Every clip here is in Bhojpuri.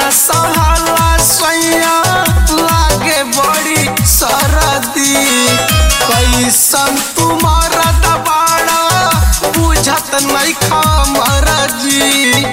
सहला सैया लागे बड़ी सरदी कैसन तुम्हारा दबाड़ा बुझत नहीं खमर जी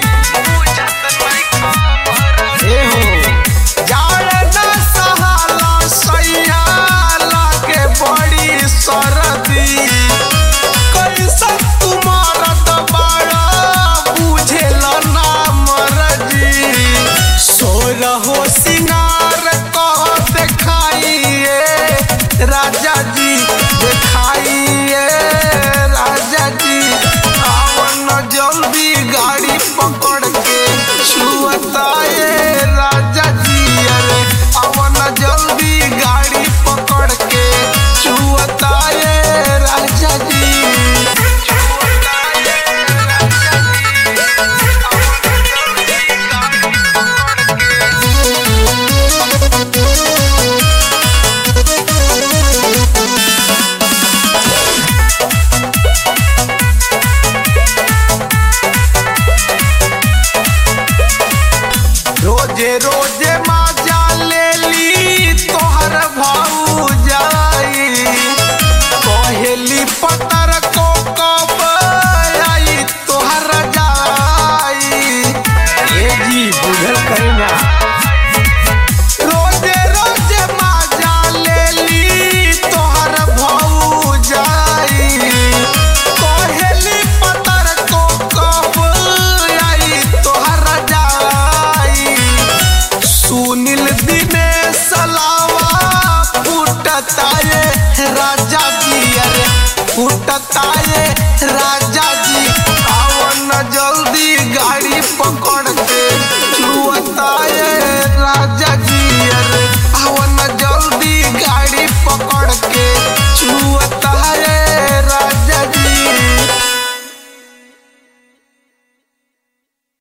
जाड़ न सहला सैया लागे बड़ी सरदी कैसन तुम्हारा दबाड़ा बुझेला ना मरजी सोरहो सिंगार को देखाइए राजा जी देखाइए राजा जी आवन जल्दी गाड़ी पकड़ के छुअताए राजा जी अरे आवन जल्दी गाड़ी पकड़ के छुअताए राजा जी रोजे रोजे माजा ले ली तोहर भाऊ जाई कहेली पतर को कब आई तोहर जाई ए जी बुझल करीना रोजे रोजे माजा ले ली तोहर भाऊ जाई कहेली पतर को कब आई तोहर जाई सुनील दिनेश सलावा फुटताए राजा जी अरे फुटताए राजा जी आवन जल्दी गाड़ी पकड़